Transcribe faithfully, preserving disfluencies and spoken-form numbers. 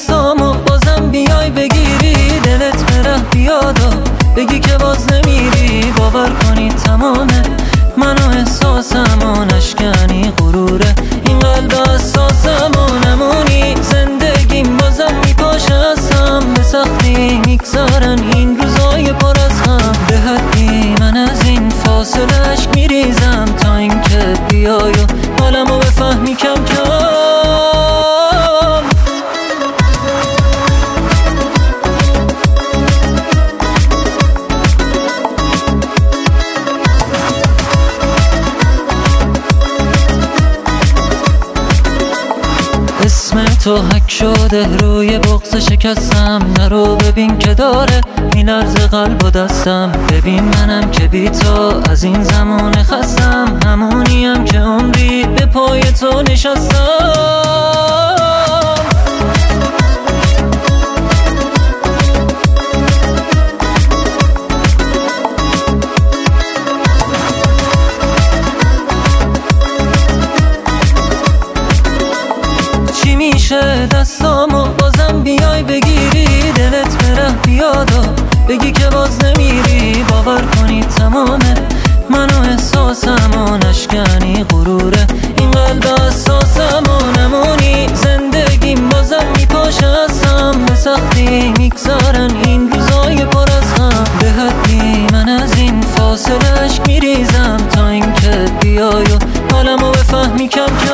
دستامو بازم بیای بگیری، دلت بره بیادا بگی که باز نمیری. باور کنی تمامه منو احساسمو نشکنی، غروره این قلب اساسمو نمونی. زندگیم بازم میپاشه ازم، به سختی میگذارن این روزای پر از غم. به حدی من از این فاصله عشق میریزم تا اینکه بیای و حالمو بفهمی کم کم. اسم تو حک شده روی بغض شکستم، نرو ببین که داره میلرز قلب و دستم. ببین منم که بی تو از این زمان خستم، همونیم که عمری به پای تو نشستم. میشه دستامو بازم بیای بگیری، دلت بره بیادا بگی که باز نمیری. باور کنی تمامه منو احساسمو نشکنی، غروره این قلب اساسمو نمونی. زندگیم بازم میپاشه ازم، به سختی میگذارن این روزای پر از غم. به حدی من از این فاصله عشق میریزم تا اینکه بیای و حالمو بفهمی کم کم.